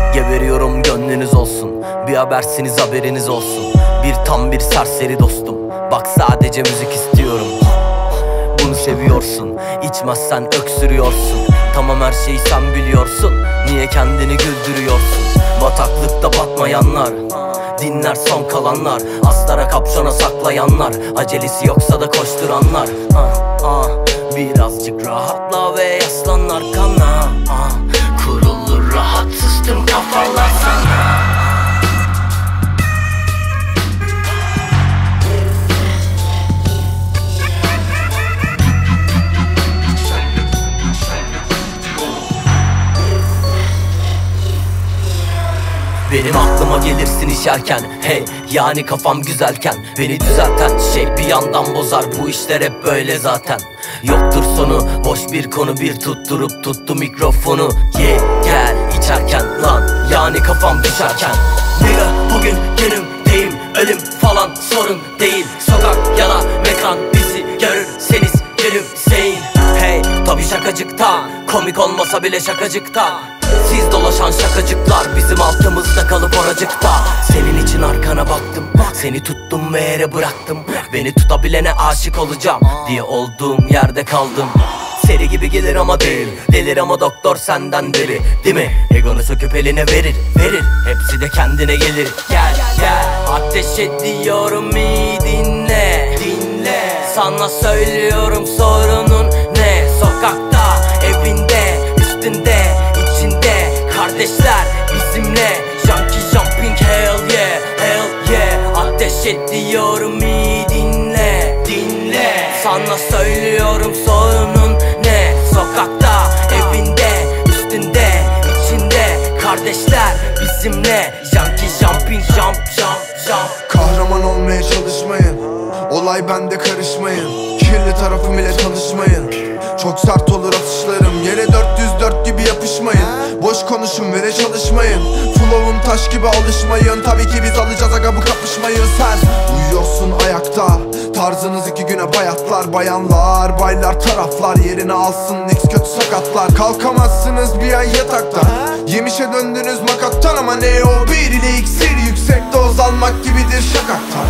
Geberiyorum gönlünüz olsun, bir habersiniz haberiniz olsun. Bir tam bir serseri dostum, bak sadece müzik istiyorum. Bunu seviyorsun, içmezsen öksürüyorsun. Tamam her şeyi sen biliyorsun, niye kendini güldürüyorsun? Bataklıkta batmayanlar, dinler son kalanlar. Aslara kapşona saklayanlar, acelesi yoksa da koşturanlar. Birazcık rahatla ve yaslan arkana. Kurulur rahatsız tüm kafalar sana. Benim aklıma gelirsin içerken, hey yani kafam güzelken. Beni düzelten şey bir yandan bozar, bu işler hep böyle zaten. Yoktur sonu, boş bir konu, bir tutturup tuttu mikrofonu. Gel içerken lan, yani kafam düşerken. Nigga bugün günümdeyim, ölüm falan sorun değil. Sokak ya da mekan, bizi görürseniz gülümseyin. Hey tabi şakacıktan, komik olmasa bile şakacıktan. Siz dolaşan şakacıklar bizim altımızda kalıp oracıkta. Senin için arkana baktım, seni tuttum ve yere bıraktım. Beni tutabilene aşık olacağım diye olduğum yerde kaldım. Seri gibi gelir ama değil, delir ama doktor senden deli, değil mi? Egonu söküp eline verir, hepsi de kendine gelir. Gel ateş ediyorum, iyi dinle. Sana söylüyorum sorunun ne? Sokakta, evinde, üstünde, içinde. Kardeşler bizimle, junkie jumping hell yeah. Ateş ediyorum, iyi dinle. Sana söylüyorum sorunun ne? Sokakta, evinde, üstünde, içinde. Kardeşler bizimle, junkie jumping jump. Kahraman olmaya çalışmayın, olay bende karışmayın. Kirli tarafım ile tanışmayın, çok sert olur atışlarım. Yere 404 gibi yapışmayın, boş konuşun vere çalışmayın. Flow'um taş gibi alışmayın, tabii ki biz alacağız aga bu kapışmayı. Sen uyuyorsun ayakta, tarzınız 2 güne bayatlar. Bayanlar, baylar, taraflar yerine alsın X kötü sakatlar. Kalkamazsınız bir ay yatakta, yemişe döndünüz makattan. Ama ne o bir ile iksir, yüksek doz almak gibidir şakaktan.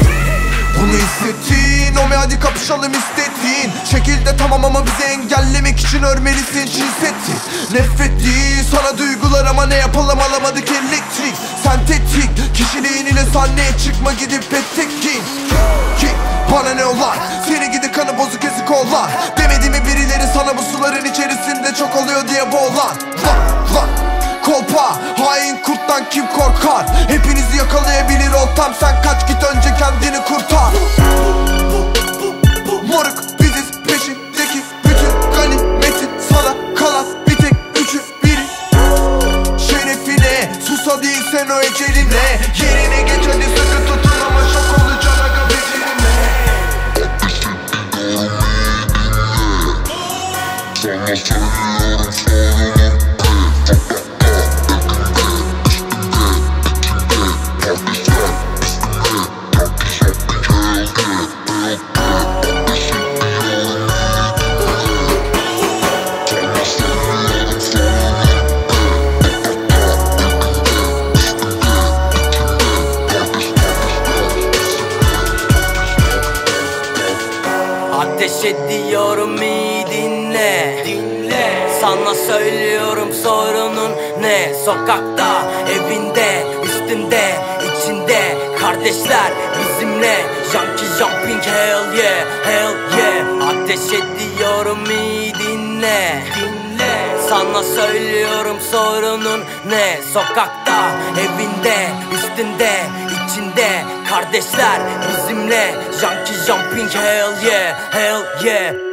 Bunu hissettin, o hadi kapışalım istediğin şekilde tamam ama bizi engellemek için örmelisin cinseti. Nefret değil sana duygular ama ne yapalım alamadık elektrik. Sentetik kişiliğin ile sahneye çıkma gidip pettek giyin. Bana ne olar, seni gidi kanı bozuk ezik oğlan. Demedi mi birileri sana bu suların içerisinde çok oluyor diye boğulan. Lan kolpa, hain kurttan kim korkar? Hepinizi yakalayabilir oltam, sen kaç git önce kendini kurtar. Moruk biziz peşindeki bütün ganimetin, sana kalan bir tek 3'ü 1'i. Şerefine susa değilsen o eceline, yerine geç hadi sıkı tutun ama şok olacaksın aga becerine. Sana söylüyorum sorunun Ateş ediyorum, iyi dinle. Sana söylüyorum sorunun ne? Sokakta, evinde, üstünde, içinde. Kardeşler bizimle, junkie jumping hell yeah. Ateş ediyorum, iyi dinle. Sana söylüyorum sorunun ne? Sokakta, evinde, üstünde, içinde. Kardeşler bizimle, junkie jumping hell yeah.